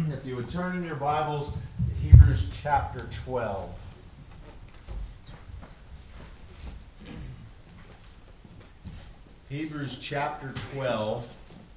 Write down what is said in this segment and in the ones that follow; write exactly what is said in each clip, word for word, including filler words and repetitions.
if you would turn in your Bibles to Hebrews chapter twelve. Hebrews chapter twelve.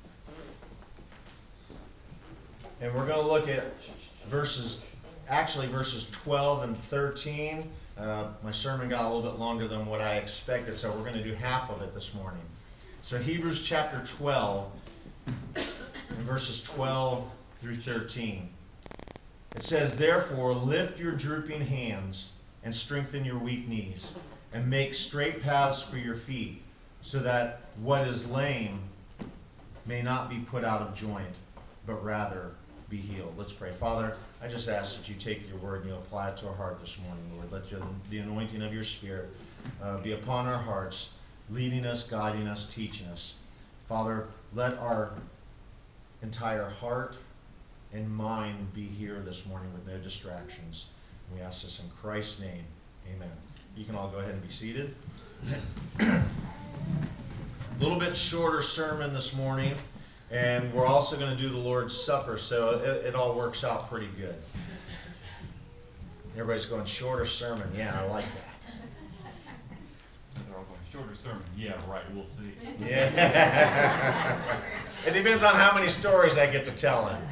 And we're going to look at verses, actually verses twelve and thirteen. Uh, my sermon got a little bit longer than what I expected, so we're going to do half of it this morning. So Hebrews chapter twelve, and verses twelve through thirteen. It says, "Therefore lift your drooping hands and strengthen your weak knees, and make straight paths for your feet, so that what is lame may not be put out of joint, but rather be healed." Let's pray. Father, I just ask that you take your word and you apply it to our heart this morning, Lord. Let your, the anointing of your Spirit uh, be upon our hearts, leading us, guiding us, teaching us. Father, let our entire heart and mind be here this morning with no distractions. We ask this in Christ's name. Amen. You can all go ahead and be seated. A little bit shorter sermon this morning, and we're also going to do the Lord's Supper, so it, it all works out pretty good. Everybody's going, shorter sermon. Yeah, I like that. They're all going, shorter sermon. Yeah, right, we'll see. Yeah. It depends on how many stories I get to tell him.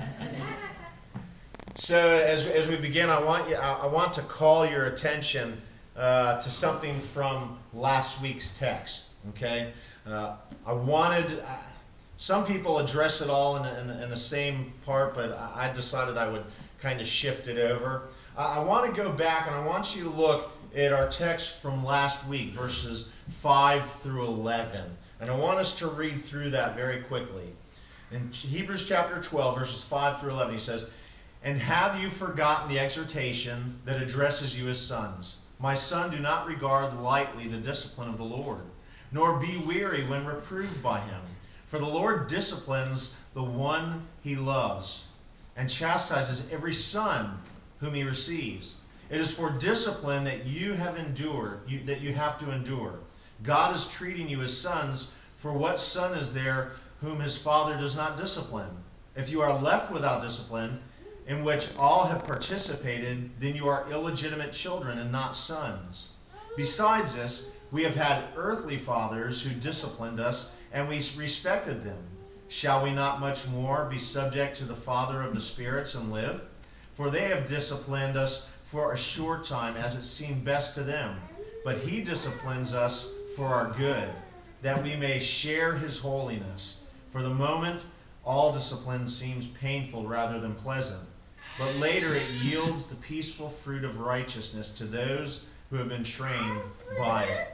So as, as we begin, I want you, I, I want to call your attention uh, to something from last week's text. Okay, uh, I wanted. Uh, some people address it all in, in, in the same part, but I, I decided I would kind of shift it over. Uh, I want to go back and I want you to look at our text from last week, verses five through eleven, and I want us to read through that very quickly. In Hebrews chapter twelve, verses five through eleven, he says, "And have you forgotten the exhortation that addresses you as sons? My son, do not regard lightly the discipline of the Lord, nor be weary when reproved by him. For the Lord disciplines the one he loves, and chastises every son whom he receives. It is for discipline that you have endured, you, that you have to endure. God is treating you as sons, for what son is there whom his father does not discipline? If you are left without discipline, in which all have participated, then you are illegitimate children and not sons. Besides this, we have had earthly fathers who disciplined us, and we respected them. Shall we not much more be subject to the Father of the spirits and live? For they have disciplined us for a short time, as it seemed best to them. But he disciplines us for our good, that we may share his holiness. For the moment, all discipline seems painful rather than pleasant, but later it yields the peaceful fruit of righteousness to those who have been trained by it."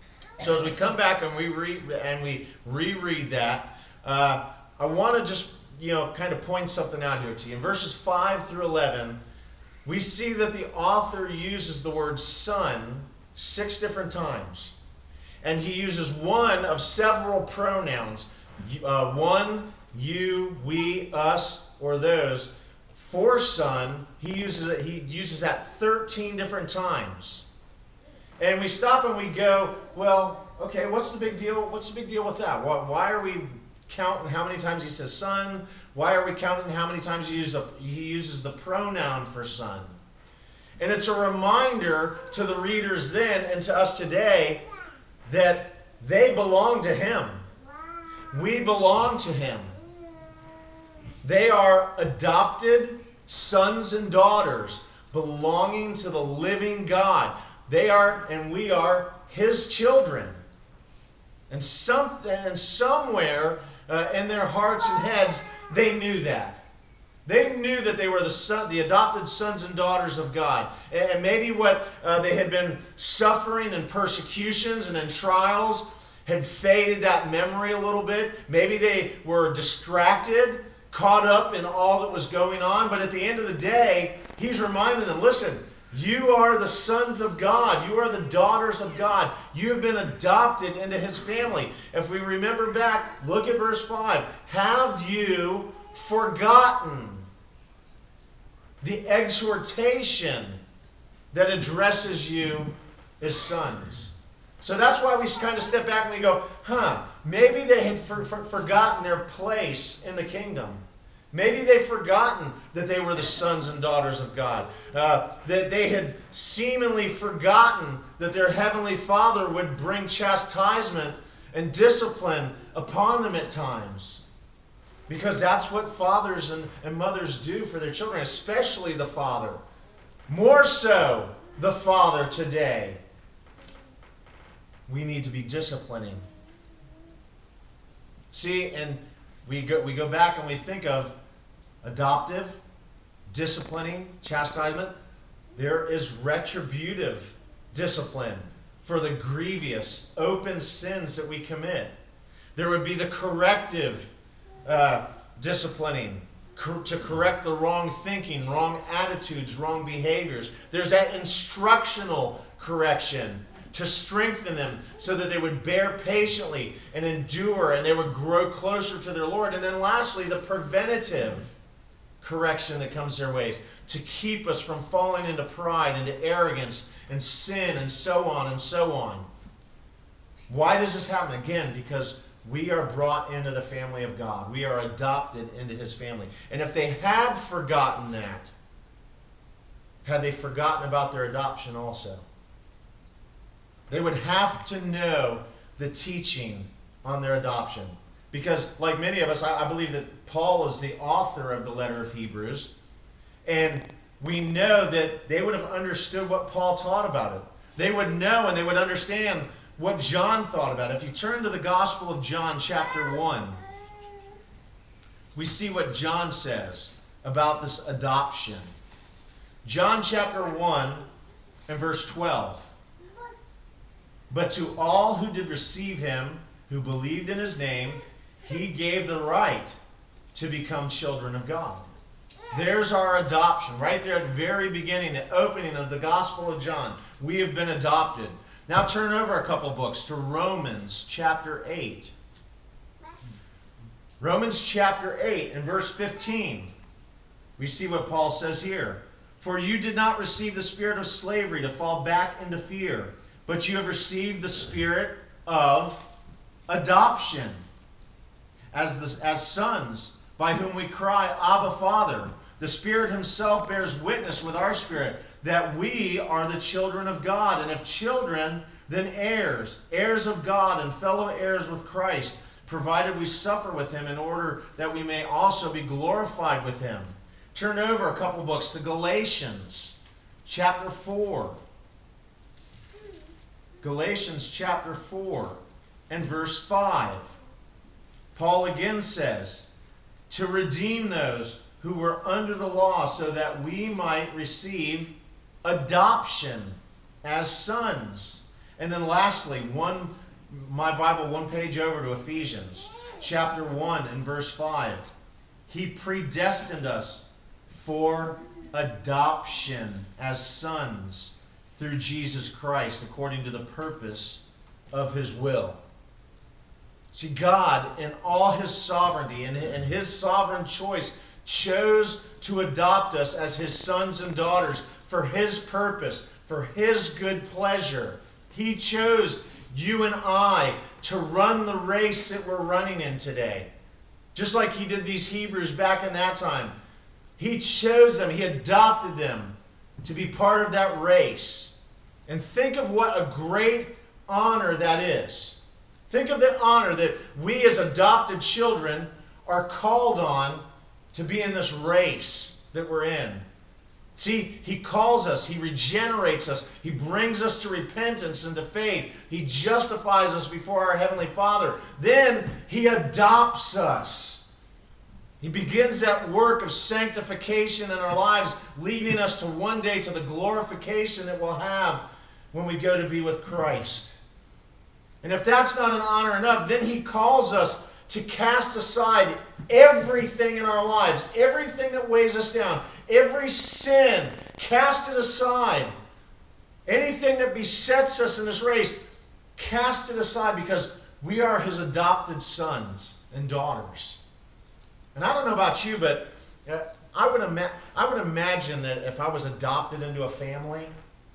So as we come back and we read and we reread that, uh, I want to just you know kind of point something out here to you. In verses five through eleven, we see that the author uses the word son six different times, and he uses one of several pronouns: uh, one, you, we, us, or those. For son, he uses it, he uses that thirteen different times. And we stop and we go, well, okay, what's the big deal? What's the big deal with that? Why, why are we counting how many times he says son? Why are we counting how many times he uses, a, he uses the pronoun for son? And it's a reminder to the readers then and to us today that they belong to him. We belong to him. They are adopted sons and daughters belonging to the living God. They are, and we are, his children. And, some, and somewhere uh, in their hearts and heads, they knew that. They knew that they were the son, the adopted sons and daughters of God. And maybe what uh, they had been suffering in persecutions and in trials had faded that memory a little bit. Maybe they were distracted, caught up in all that was going on. But at the end of the day, he's reminding them, listen, you are the sons of God. You are the daughters of God. You have been adopted into his family. If we remember back, look at verse five. Have you forgotten the exhortation that addresses you as sons? So that's why we kind of step back and we go, huh, maybe they had for, for, forgotten their place in the kingdom. Maybe they've forgotten that they were the sons and daughters of God. Uh, that they had seemingly forgotten that their heavenly Father would bring chastisement and discipline upon them at times. Because that's what fathers and, and mothers do for their children, especially the father. More so, the father today. We need to be disciplining. See, and we go, we go back and we think of adoptive, disciplining, chastisement. There is retributive discipline for the grievous, open sins that we commit. There would be the corrective uh, disciplining cor- to correct the wrong thinking, wrong attitudes, wrong behaviors. There's that instructional correction to strengthen them so that they would bear patiently and endure and they would grow closer to their Lord. And then lastly, the preventative correction that comes their ways to keep us from falling into pride, into arrogance and sin and so on and so on. Why does this happen? Again, because we are brought into the family of God. We are adopted into his family. And if they had forgotten that, had they forgotten about their adoption also? They would have to know the teaching on their adoption. Because, like many of us, I, I believe that Paul is the author of the letter of Hebrews. And we know that they would have understood what Paul taught about it. They would know and they would understand what John thought about it. If you turn to the Gospel of John, chapter one, we see what John says about this adoption. John chapter one and verse twelve. But to all who did receive him, who believed in his name, he gave the right to become children of God. There's our adoption, right there at the very beginning, the opening of the Gospel of John. We have been adopted. Now turn over a couple books to Romans chapter eight. Romans chapter eight and verse fifteen. We see what Paul says here. For you did not receive the spirit of slavery to fall back into fear, but you have received the spirit of adoption as, the, as sons, by whom we cry, Abba, Father. The Spirit himself bears witness with our spirit that we are the children of God. And if children, then heirs, heirs of God and fellow heirs with Christ, provided we suffer with him in order that we may also be glorified with him. Turn over a couple books to Galatians chapter four. Galatians chapter four and verse five. Paul again says, to redeem those who were under the law so that we might receive adoption as sons. And then lastly, one, my Bible, one page over to Ephesians chapter one and verse five. He predestined us for adoption as sons through Jesus Christ, according to the purpose of his will. See, God, in all his sovereignty and in his sovereign choice, chose to adopt us as his sons and daughters for his purpose, for his good pleasure. He chose you and I to run the race that we're running in today. Just like he did these Hebrews back in that time. He chose them, he adopted them to be part of that race. And think of what a great honor that is. Think of the honor that we as adopted children are called on to be in this race that we're in. See, he calls us, he regenerates us, he brings us to repentance and to faith. He justifies us before our Heavenly Father. Then he adopts us. He begins that work of sanctification in our lives, leading us to one day to the glorification that we'll have when we go to be with Christ. And if that's not an honor enough, then he calls us to cast aside everything in our lives, everything that weighs us down, every sin, cast it aside. Anything that besets us in this race, cast it aside, because we are his adopted sons and daughters. And I don't know about you, but uh, I would ima- I would imagine that if I was adopted into a family,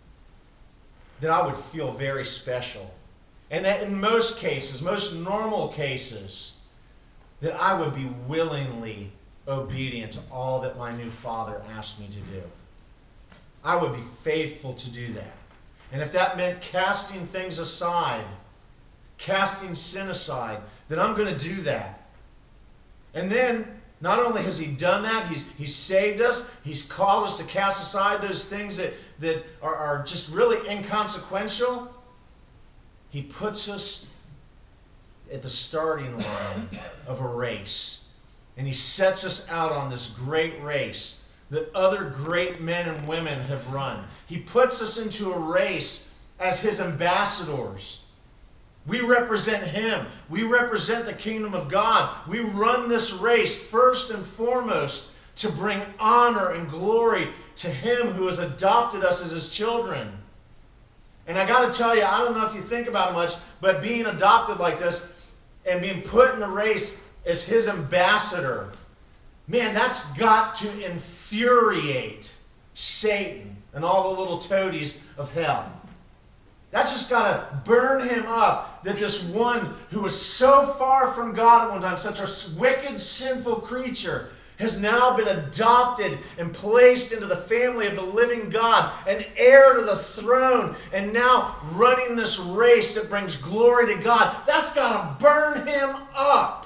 that I would feel very special. And that in most cases, most normal cases, that I would be willingly obedient to all that my new Father asked me to do. I would be faithful to do that. And if that meant casting things aside, casting sin aside, then I'm going to do that. And then, not only has he done that, he's, he's saved us, he's called us to cast aside those things that, that are, are just really inconsequential. He puts us at the starting line of a race. And he sets us out on this great race that other great men and women have run. He puts us into a race as his ambassadors. We represent him. We represent the kingdom of God. We run this race first and foremost to bring honor and glory to him who has adopted us as his children. And I got to tell you, I don't know if you think about it much, but being adopted like this and being put in the race as his ambassador, man, that's got to infuriate Satan and all the little toadies of hell. That's just got to burn him up that this one who was so far from God at one time, such a wicked, sinful creature, has now been adopted and placed into the family of the living God, an heir to the throne, and now running this race that brings glory to God. That's got to burn him up.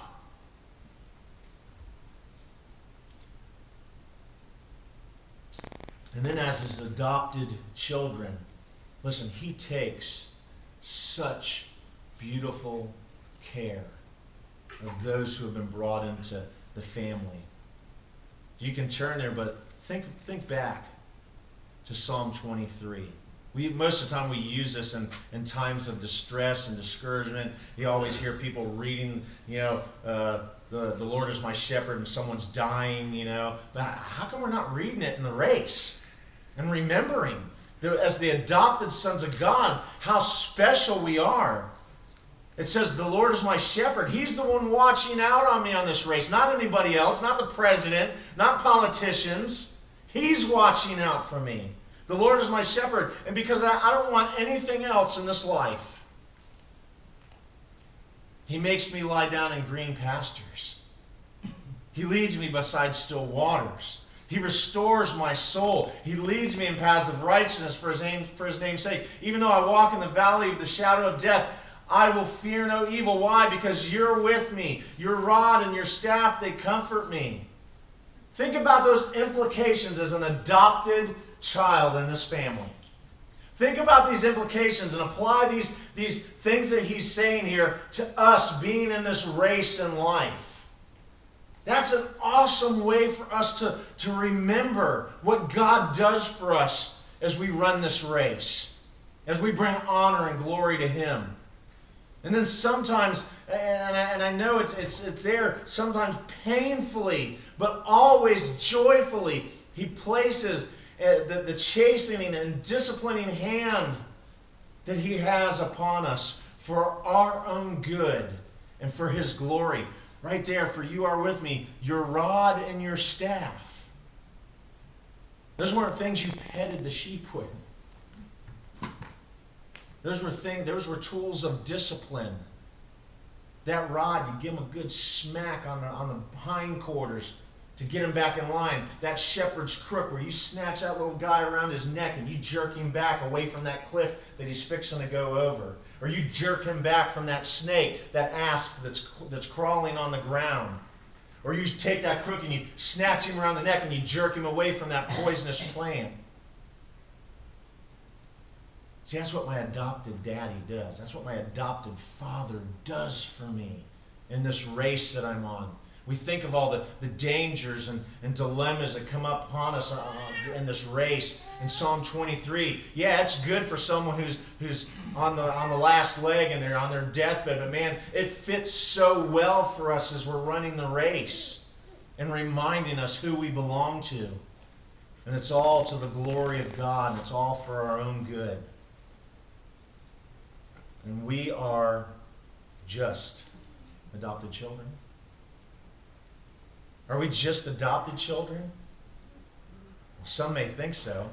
And then as his adopted children, listen, he takes such beautiful care of those who have been brought into the family. You can turn there, but think think back to Psalm twenty-three. We, most of the time we use this in, in times of distress and discouragement. You always hear people reading, you know, uh, the, the Lord is my shepherd and someone's dying, you know. But how come we're not reading it in the race and remembering that as the adopted sons of God, how special we are? It says, the Lord is my shepherd. He's the one watching out on me on this race, not anybody else, not the president, not politicians. He's watching out for me. The Lord is my shepherd. And because I, I don't want anything else in this life, he makes me lie down in green pastures. He leads me beside still waters. He restores my soul. He leads me in paths of righteousness for his name, for his name's sake. Even though I walk in the valley of the shadow of death, I will fear no evil. Why? Because you're with me. Your rod and your staff, they comfort me. Think about those implications as an adopted child in this family. Think about these implications and apply these, these things that he's saying here to us being in this race in life. That's an awesome way for us to, to remember what God does for us as we run this race, as we bring honor and glory to him. And then sometimes, and I, and I know it's, it's, it's there, sometimes painfully, but always joyfully, he places uh, the, the chastening and disciplining hand that he has upon us for our own good and for his glory. Right there, for you are with me, your rod and your staff. Those weren't things you petted the sheep with. Those were things, those were tools of discipline. That rod, you give him a good smack on the, on the hindquarters to get him back in line. That shepherd's crook where you snatch that little guy around his neck and you jerk him back away from that cliff that he's fixing to go over. Or you jerk him back from that snake, that asp that's, that's crawling on the ground. Or you take that crook and you snatch him around the neck and you jerk him away from that poisonous plant. See, that's what my adopted daddy does. That's what my adopted father does for me in this race that I'm on. We think of all the, the dangers and, and dilemmas that come up upon us uh, in this race. In Psalm twenty-three, yeah, it's good for someone who's who's on the on the last leg and they're on their deathbed, but man, it fits so well for us as we're running the race and reminding us who we belong to. And it's all to the glory of God, and it's all for our own good. And we are just adopted children. Are we just adopted children? Well, some may think so.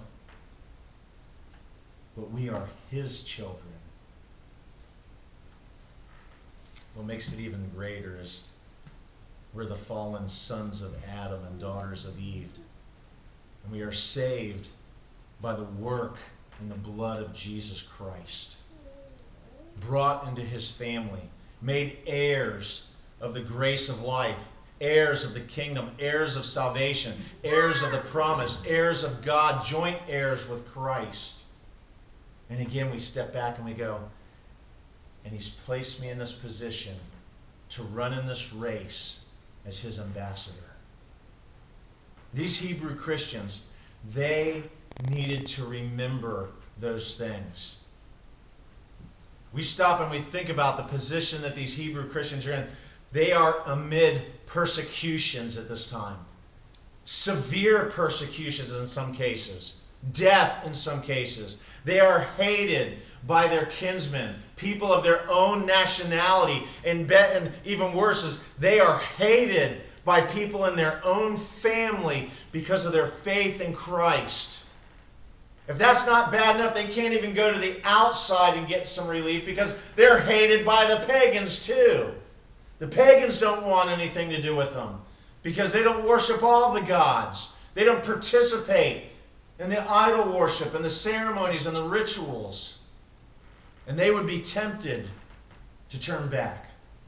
But we are his children. What makes it even greater is We're the fallen sons of Adam and daughters of Eve. And we are saved by the work and the blood of Jesus Christ. Brought into his family, made heirs of the grace of life, heirs of the kingdom, heirs of salvation, heirs of the promise, heirs of God, joint heirs with Christ. And again, we step back and we go, and he's placed me in this position to run in this race as his ambassador. These Hebrew Christians, they needed to remember those things. We stop and we think about the position that these Hebrew Christians are in. They are amid persecutions at this time. Severe persecutions in some cases. Death in some cases. They are hated by their kinsmen, people of their own nationality. And, be- and even worse is they are hated by people in their own family because of their faith in Christ. If that's not bad enough, they can't even go to the outside and get some relief because they're hated by the pagans too. The pagans don't want anything to do with them because they don't worship all the gods. They don't participate in the idol worship and the ceremonies and the rituals. And they would be tempted to turn back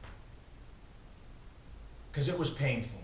because it was painful.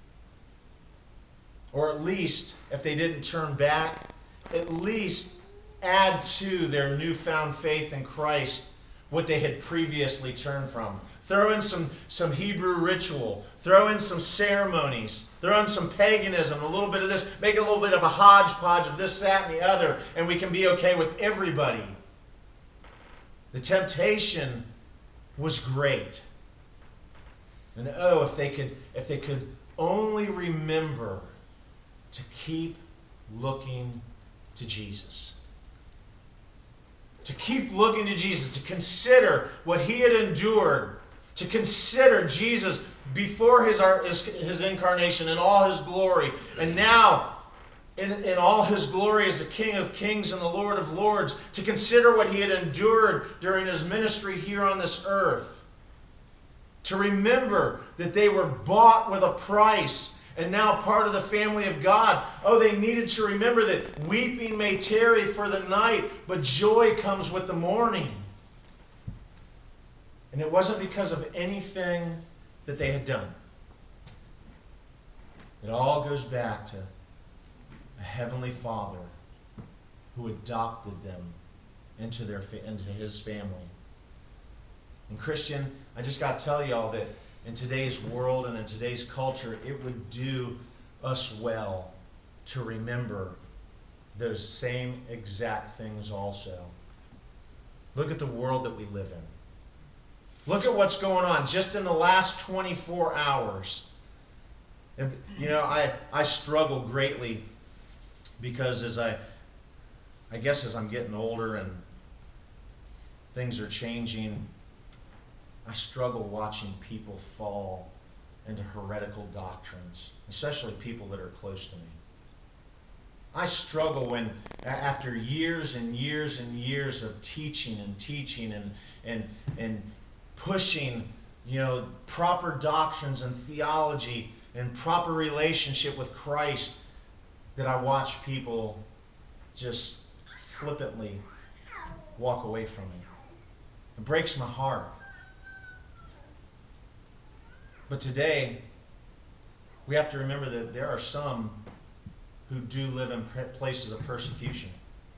Or at least, if they didn't turn back, at least add to their newfound faith in Christ what they had previously turned from. Throw in some, some Hebrew ritual. Throw in some ceremonies. Throw in some paganism, a little bit of this. Make a little bit of a hodgepodge of this, that, and the other, and we can be okay with everybody. The temptation was great. And oh, if they could, if they could only remember to keep looking to Jesus. To keep looking to Jesus, to consider what he had endured, to consider Jesus before his, his, his incarnation in all his glory, and now in, in all his glory as the King of Kings and the Lord of Lords, to consider what he had endured during his ministry here on this earth. To remember that they were bought with a price and now part of the family of God. Oh, they needed to remember that weeping may tarry for the night, but joy comes with the morning. And it wasn't because of anything that they had done. It all goes back to a heavenly Father who adopted them into, their, into his family. And Christian, I just got to tell y'all that in today's world and in today's culture, it would do us well to remember those same exact things also. Look at the world that we live in. Look at what's going on just in the last twenty-four hours. And, you know, I, I struggle greatly because as I, I guess as I'm getting older and things are changing, I struggle watching people fall into heretical doctrines, especially people that are close to me. I struggle when, after years and years and years of teaching and teaching and and and pushing, you know, proper doctrines and theology and proper relationship with Christ, that I watch people just flippantly walk away from me. It breaks my heart. But today, we have to remember that there are some who do live in places of persecution.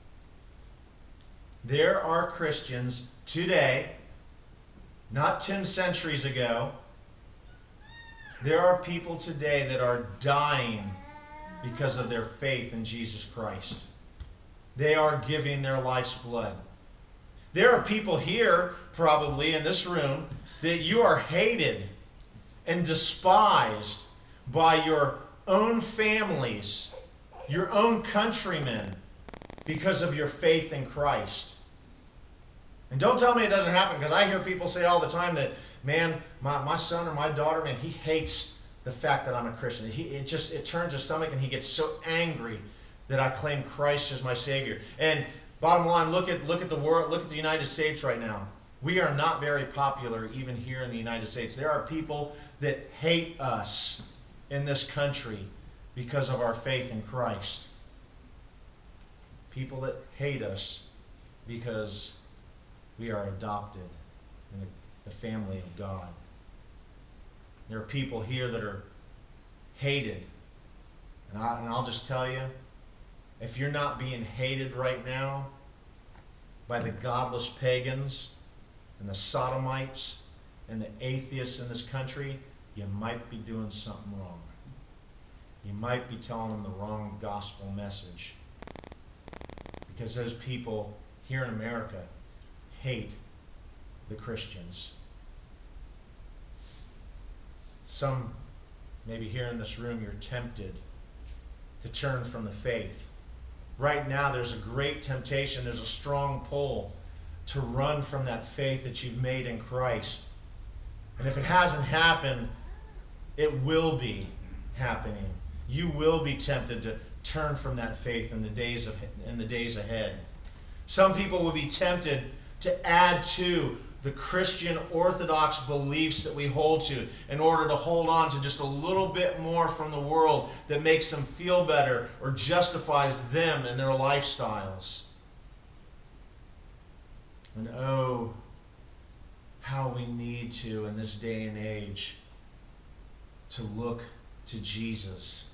There are Christians today, not ten centuries ago, there are people today that are dying because of their faith in Jesus Christ. They are giving their life's blood. There are people here, probably in this room, that you are hated and despised by your own families, your own countrymen, because of your faith in Christ. And don't tell me it doesn't happen, because I hear people say all the time that, man, my, my son or my daughter, man, he hates the fact that I'm a Christian. He, it just, it turns his stomach and he gets so angry that I claim Christ as my Savior. And bottom line, look at, look at the world, look at the United States right now. We are not very popular even here in the United States. There are people that hate us in this country because of our faith in Christ. People that hate us because we are adopted in the family of God. There are people here that are hated. And, I, and I'll just tell you, if you're not being hated right now by the godless pagans and the sodomites and the atheists in this country, you might be doing something wrong. You might be telling them the wrong gospel message. Because those people here in America hate the Christians. Some, maybe here in this room, you're tempted to turn from the faith. Right now, there's a great temptation, there's a strong pull to run from that faith that you've made in Christ. And if it hasn't happened, it will be happening. You will be tempted to turn from that faith in the days of in the days ahead. Some people will be tempted to add to the Christian Orthodox beliefs that we hold to in order to hold on to just a little bit more from the world that makes them feel better or justifies them and their lifestyles. And oh, how we need to, in this day and age, to look to Jesus.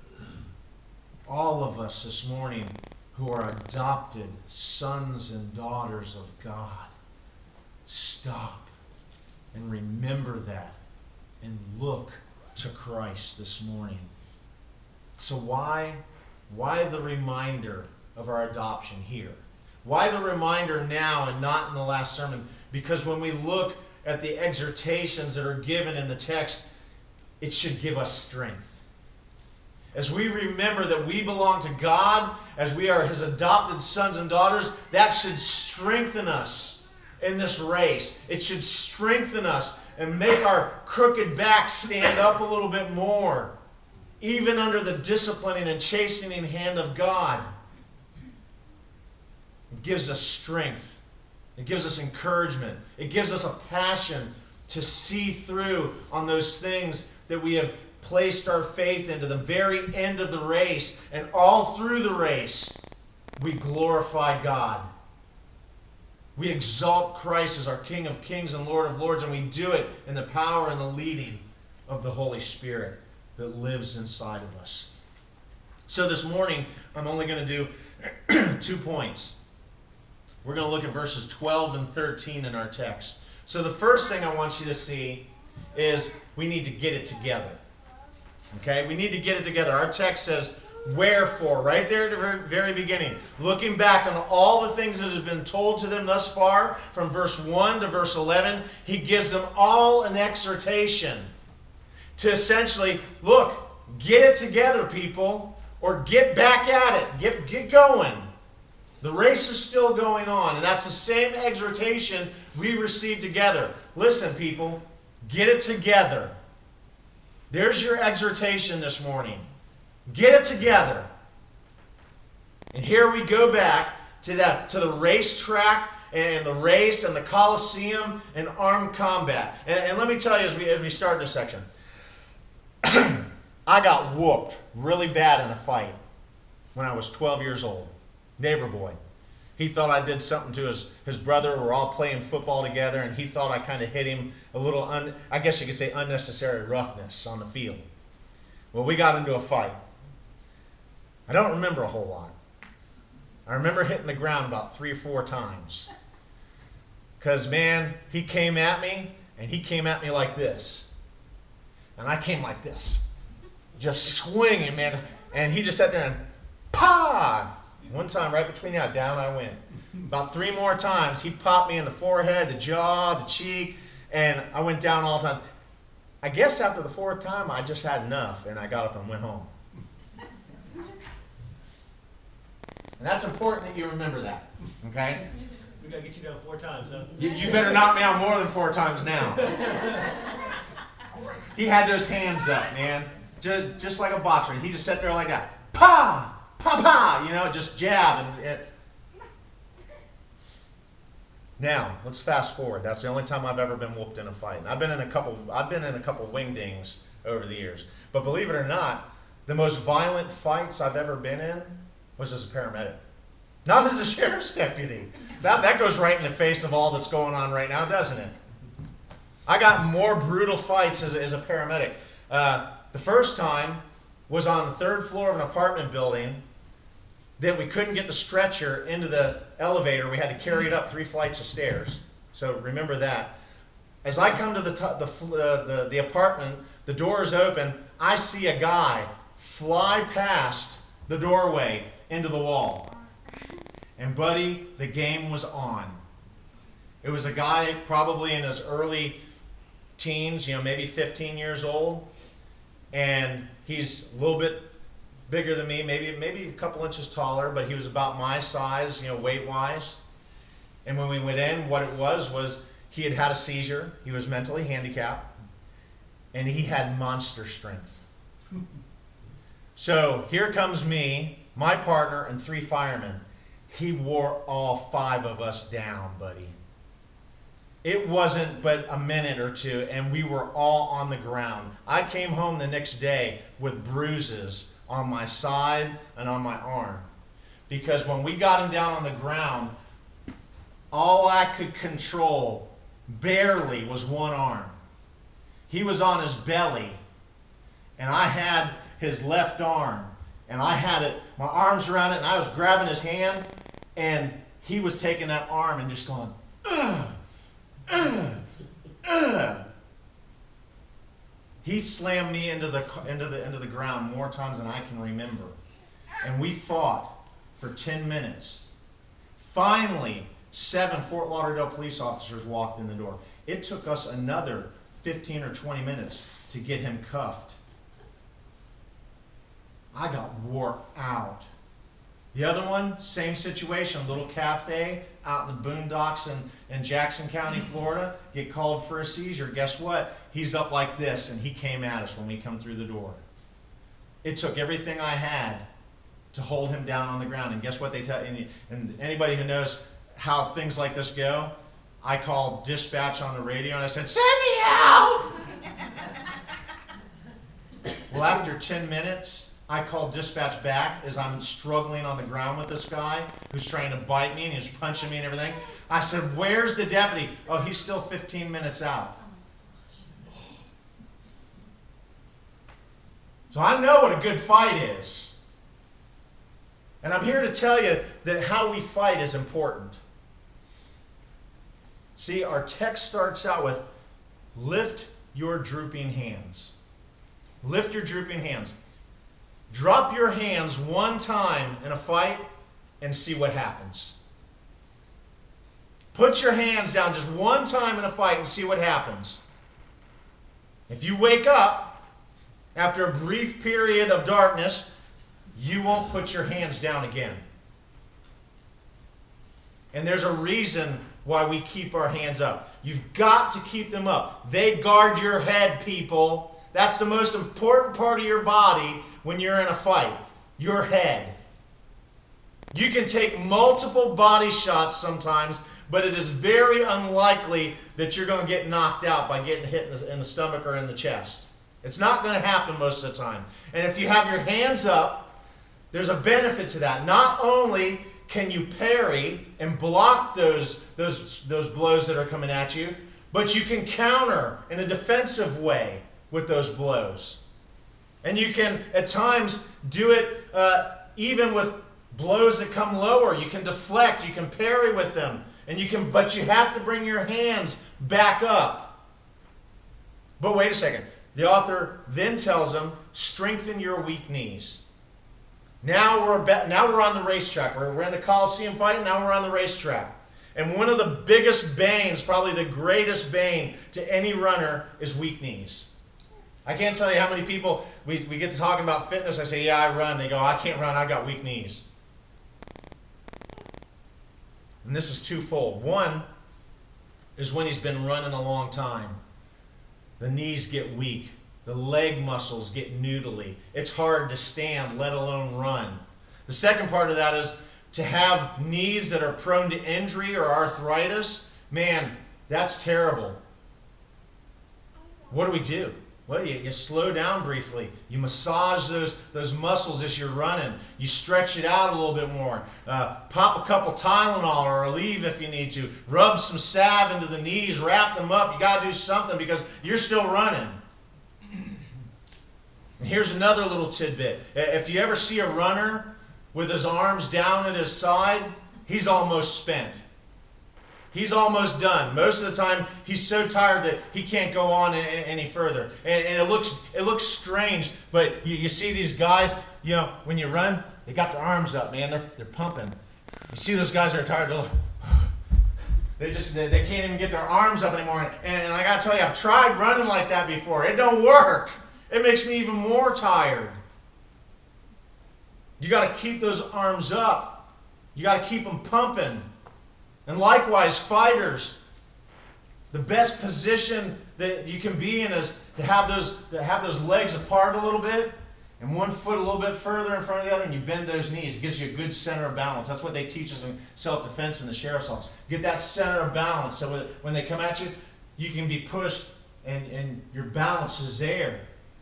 All of us this morning who are adopted sons and daughters of God, stop and remember that and look to Christ this morning. So why, why the reminder of our adoption here? Why the reminder now and not in the last sermon? Because when we look at the exhortations that are given in the text, it should give us strength. As we remember that we belong to God, as we are His adopted sons and daughters, that should strengthen us in this race. It should strengthen us and make our crooked back stand up a little bit more, even under the disciplining and chastening hand of God. It gives us strength. It gives us encouragement. It gives us a passion to see through on those things that we have placed our faith into the very end of the race. And all through the race, we glorify God. We exalt Christ as our King of Kings and Lord of Lords, and we do it in the power and the leading of the Holy Spirit that lives inside of us. So this morning, I'm only going to do two points. We're going to look at verses twelve and thirteen in our text. So the first thing I want you to see is we need to get it together. Okay? We need to get it together. Our text says, wherefore, right there at the very beginning, looking back on all the things that have been told to them thus far, from verse one to verse eleven, he gives them all an exhortation to essentially, look, get it together, people, or get back at it. Get, get going. The race is still going on, and that's the same exhortation we receive together. Listen, people, get it together. There's your exhortation this morning. Get it together. And here we go back to that to the racetrack and the race and the Colosseum and armed combat. And, and let me tell you as we as we start this section, I got whooped really bad in a fight when I was twelve years old. Neighbor boy. He thought I did something to his, his brother. We're all playing football together, and he thought I kind of hit him a little, un, I guess you could say unnecessary roughness on the field. Well, we got into a fight. I don't remember a whole lot. I remember hitting the ground about three or four times. Because, man, he came at me, and he came at me like this. And I came like this. Just swinging, man. And he just sat there and, pah! One time, right between the eye, down I went. About three more times, he popped me in the forehead, the jaw, the cheek, and I went down all times. I guess after the fourth time, I just had enough, and I got up and went home. And that's important that you remember that, okay? We gotta get you down four times, huh? You, you better knock me out more than four times now. He had those hands up, man, just, just like a boxer. He just sat there like that, pa, pa, pa, you know, just jab. And it. Now, let's fast forward. That's the only time I've ever been whooped in a fight. And I've been in a couple I've been in a couple wingdings over the years. But believe it or not, the most violent fights I've ever been in was as a paramedic. Not as a sheriff's deputy. That that goes right in the face of all that's going on right now, doesn't it? I got more brutal fights as a, as a paramedic. Uh, the first time was on the third floor of an apartment building that we couldn't get the stretcher into the elevator. We had to carry it up three flights of stairs. So remember that. As I come to the, t- the, uh, the, the apartment, the door is open. I see a guy fly past the doorway into the wall. And buddy, the game was on. It was a guy probably in his early teens, you know, maybe fifteen years old. And he's a little bit bigger than me, maybe maybe a couple inches taller, but he was about my size, you know, weight-wise. And when we went in, what it was was he had had a seizure. He was mentally handicapped. And he had monster strength. So here comes me, my partner, and three firemen. He wore all five of us down, buddy. It wasn't but a minute or two, and we were all on the ground. I came home the next day with bruises on my side and on my arm. Because when we got him down on the ground, all I could control barely was one arm. He was on his belly, and I had his left arm, and I had it, my arms around it, and I was grabbing his hand, and he was taking that arm and just going, ugh. Uh, uh. He slammed me into the into the into the ground more times than I can remember, and we fought for ten minutes. Finally, seven Fort Lauderdale police officers walked in the door. It took us another fifteen or twenty minutes to get him cuffed. I got wore out. The other one, same situation, little cafe out in the boondocks in, in Jackson County, Florida, get called for a seizure. Guess what? He's up like this, and he came at us when we come through the door. It took everything I had to hold him down on the ground. And guess what they tell you? And anybody who knows how things like this go, I called dispatch on the radio, and I said, send me out! Well, after ten minutes, I called dispatch back as I'm struggling on the ground with this guy who's trying to bite me and he's punching me and everything. I said, where's the deputy? Oh, he's still fifteen minutes out. So I know what a good fight is. And I'm here to tell you that how we fight is important. See, our text starts out with, lift your drooping hands. Lift your drooping hands. Drop your hands one time in a fight and see what happens. Put your hands down just one time in a fight and see what happens. If you wake up after a brief period of darkness, you won't put your hands down again. And there's a reason why we keep our hands up. You've got to keep them up. They guard your head, people. That's the most important part of your body when you're in a fight. Your head. You can take multiple body shots sometimes, but it is very unlikely that you're going to get knocked out by getting hit in the, in the stomach or in the chest. It's not going to happen most of the time. And if you have your hands up, there's a benefit to that. Not only can you parry and block those, those, those blows that are coming at you, but you can counter in a defensive way with those blows. And you can, at times, do it uh, even with blows that come lower. You can deflect, you can parry with them, and you can, but you have to bring your hands back up. But wait a second. The author then tells them, strengthen your weak knees. Now we're about, now we're on the racetrack. We're, we're in the Coliseum fight, now we're on the racetrack. And one of the biggest banes, probably the greatest bane to any runner, is weak knees. I can't tell you how many people, we, we get to talking about fitness, I say, yeah, I run. They go, I can't run, I got weak knees. And this is twofold. One is when he's been running a long time. The knees get weak. The leg muscles get noodly. It's hard to stand, let alone run. The second part of that is to have knees that are prone to injury or arthritis. Man, that's terrible. What do we do? Well, you, you slow down briefly. You massage those, those muscles as you're running. You stretch it out a little bit more. Uh, pop a couple Tylenol or Aleve if you need to. Rub some salve into the knees. Wrap them up. You got to do something because you're still running. And here's another little tidbit. If you ever see a runner with his arms down at his side, he's almost spent. He's almost done. Most of the time, he's so tired that he can't go on any further. And, and it looks it looks strange, but you, you see these guys, you know, when you run, they got their arms up, man. They're, they're pumping. You see those guys that are tired. They're they just they, they can't even get their arms up anymore. And, and I got to tell you, I've tried running like that before. It don't work. It makes me even more tired. You got to keep those arms up. You got to keep them pumping. And likewise, fighters, the best position that you can be in is to have those to have those legs apart a little bit and one foot a little bit further in front of the other, and you bend those knees. It gives you a good center of balance. That's what they teach us in self-defense in the sheriff's office. Get that center of balance so when they come at you, you can be pushed and, and your balance is there.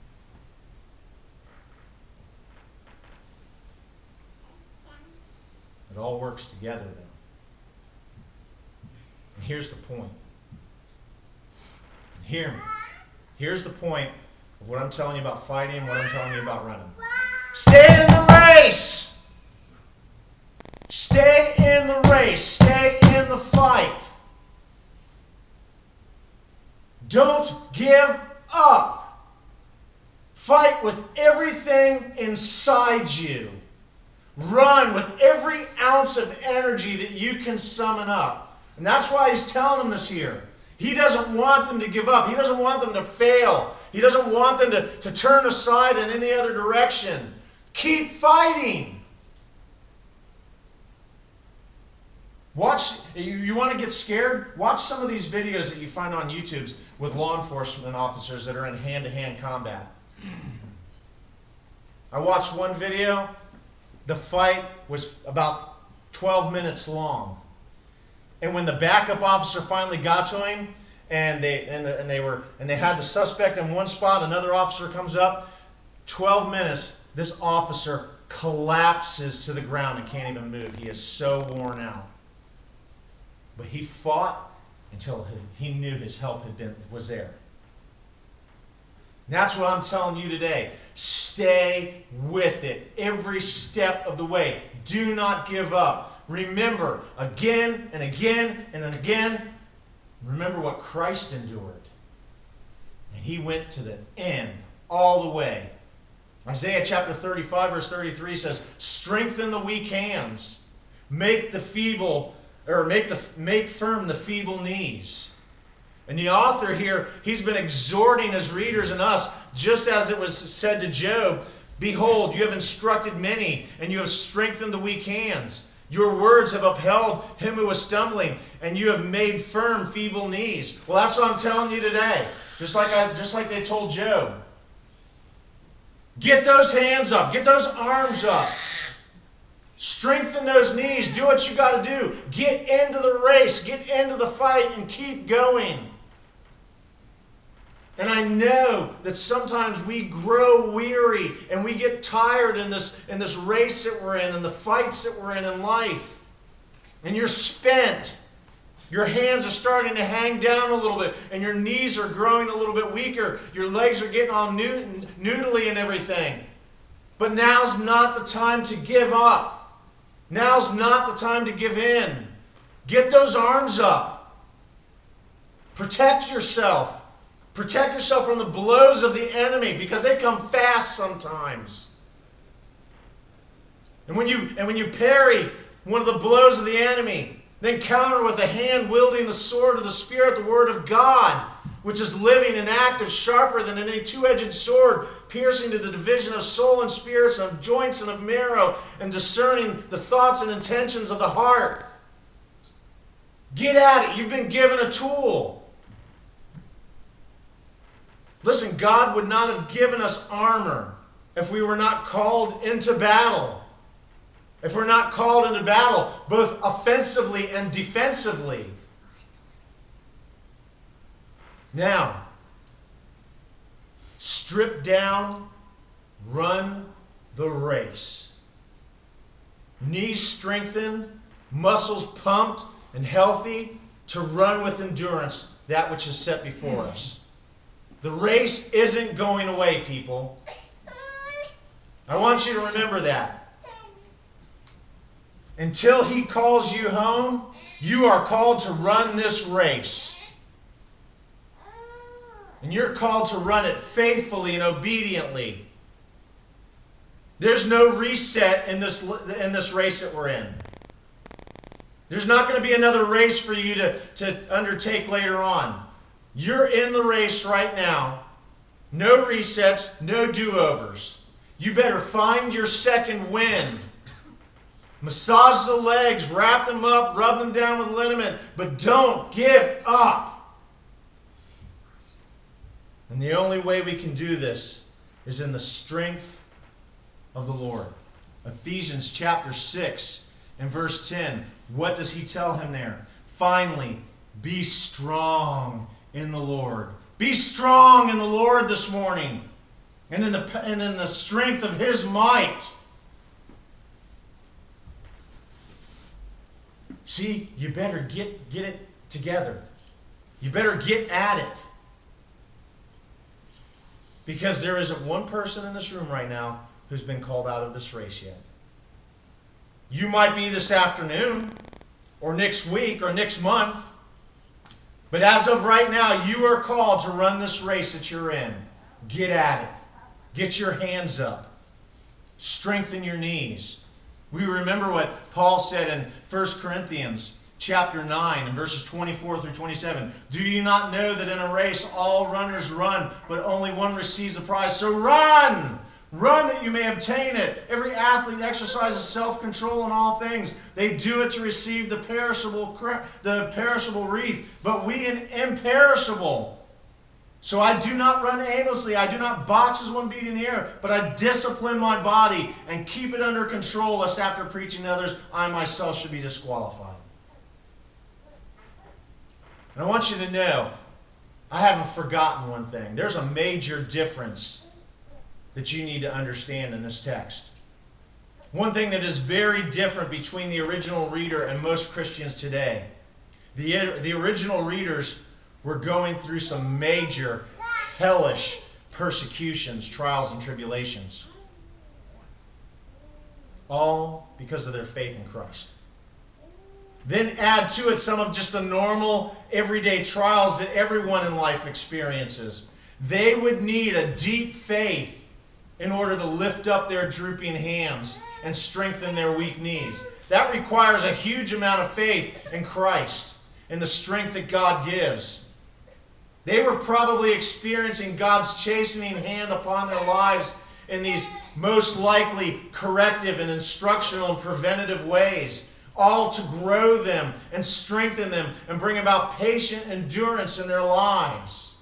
It all works together, though. And here's the point. And hear me. Here's the point of what I'm telling you about fighting and what I'm telling you about running. Stay in the race. Stay in the race. Stay in the fight. Don't give up. Fight with everything inside you. Run with every ounce of energy that you can summon up. And that's why he's telling them this here. He doesn't want them to give up. He doesn't want them to fail. He doesn't want them to, to turn aside in any other direction. Keep fighting. Watch, you, you want to get scared? Watch some of these videos that you find on YouTube with law enforcement officers that are in hand-to-hand combat. I watched one video. The fight was about twelve minutes long. And when the backup officer finally got to him, and they and, the, and they were and they had the suspect in one spot, another officer comes up. twelve minutes, this officer collapses to the ground and can't even move. He is so worn out. But he fought until he knew his help had been was there. That's what I'm telling you today. Stay with it every step of the way. Do not give up. Remember again and again and again. Remember what Christ endured. And he went to the end all the way. Isaiah chapter thirty-five verse thirty-three says, strengthen the weak hands. Make the feeble, or make the make firm the feeble knees. And the author here, he's been exhorting his readers and us, just as it was said to Job, behold, you have instructed many, and you have strengthened the weak hands. Your words have upheld him who was stumbling, and you have made firm feeble knees. Well, that's what I'm telling you today. Just like I, just like they told Job. Get those hands up. Get those arms up. Strengthen those knees. Do what you got to do. Get into the race. Get into the fight and keep going. And I know that sometimes we grow weary and we get tired in this, in this race that we're in and the fights that we're in in life. And you're spent. Your hands are starting to hang down a little bit and your knees are growing a little bit weaker. Your legs are getting all noodly and everything. But now's not the time to give up. Now's not the time to give in. Get those arms up. Protect yourself. Protect yourself from the blows of the enemy because they come fast sometimes. And when you and when you parry one of the blows of the enemy, then counter with a hand wielding the sword of the Spirit, the Word of God, which is living and active, sharper than any two-edged sword, piercing to the division of soul and spirits, of joints and of marrow, and discerning the thoughts and intentions of the heart. Get at it. You've been given a tool. Listen, God would not have given us armor if we were not called into battle. If we're not called into battle, both offensively and defensively. Now, strip down, run the race. Knees strengthened, muscles pumped and healthy to run with endurance that which is set before us. The race isn't going away, people. I want you to remember that. Until He calls you home, you are called to run this race. And you're called to run it faithfully and obediently. There's no reset in this, in this race that we're in. There's not going to be another race for you to, to undertake later on. You're in the race right now. No resets, no do-overs. You better find your second wind. Massage the legs, wrap them up, rub them down with liniment, but don't give up. And the only way we can do this is in the strength of the Lord. Ephesians chapter six and verse ten. What does he tell him there? Finally, be strong in the Lord. Be strong in the Lord this morning and in the, and in the strength of His might. See, you better get, get it together. You better get at it. Because there isn't one person in this room right now who's been called out of this race yet. You might be this afternoon, or next week, or next month. But as of right now, you are called to run this race that you're in. Get at it. Get your hands up. Strengthen your knees. We remember what Paul said in First Corinthians chapter nine and verses twenty-four through twenty-seven. Do you not know that in a race all runners run, but only one receives the prize? So run! Run that you may obtain it. Every athlete exercises self-control in all things. They do it to receive the perishable, the perishable wreath, but we an imperishable. So I do not run aimlessly. I do not box as one beating the air, but I discipline my body and keep it under control, lest after preaching to others, I myself should be disqualified. And I want you to know, I haven't forgotten one thing. There's a major difference that you need to understand in this text. One thing that is very different between the original reader and most Christians today. The, the original readers were going through some major, hellish persecutions, trials, and tribulations. All because of their faith in Christ. Then add to it some of just the normal, everyday trials that everyone in life experiences. They would need a deep faith in order to lift up their drooping hands and strengthen their weak knees. That requires a huge amount of faith in Christ and the strength that God gives. They were probably experiencing God's chastening hand upon their lives in these most likely corrective and instructional and preventative ways, all to grow them and strengthen them and bring about patient endurance in their lives.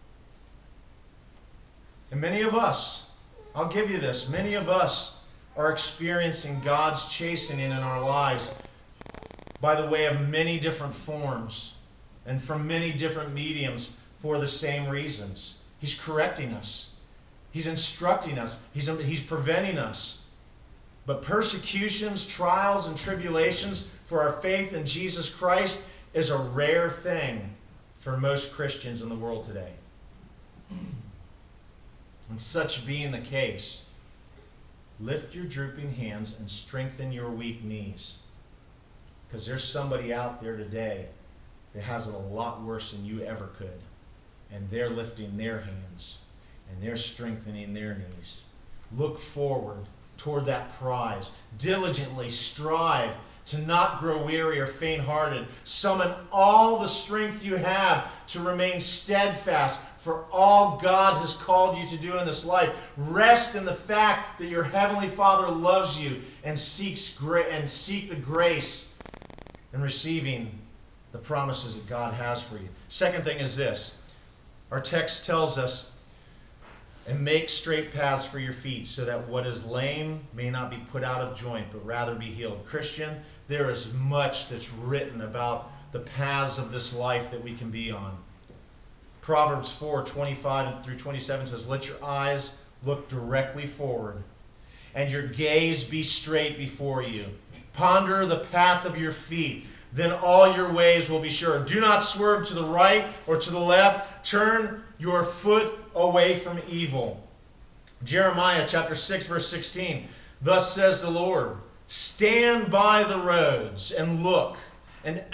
And many of us, I'll give you this, many of us are experiencing God's chastening in our lives by the way of many different forms and from many different mediums for the same reasons. He's correcting us. He's instructing us. He's, he's preventing us. But persecutions, trials, and tribulations for our faith in Jesus Christ is a rare thing for most Christians in the world today. And such being the case, lift your drooping hands and strengthen your weak knees. Because there's somebody out there today that has it a lot worse than you ever could. And they're lifting their hands and they're strengthening their knees. Look forward toward that prize. Diligently strive to not grow weary or faint-hearted. Summon all the strength you have to remain steadfast for all God has called you to do in this life. Rest in the fact that your Heavenly Father loves you and seeks gra- and seek the grace in receiving the promises that God has for you. Second thing is this. Our text tells us, and make straight paths for your feet so that what is lame may not be put out of joint, but rather be healed. Christian, there is much that's written about the paths of this life that we can be on. Proverbs four, twenty-five through twenty-seven says, let your eyes look directly forward, and your gaze be straight before you. Ponder the path of your feet, then all your ways will be sure. Do not swerve to the right or to the left. Turn your foot away from evil. Jeremiah chapter six, verse sixteen. Thus says the Lord, stand by the roads and look, and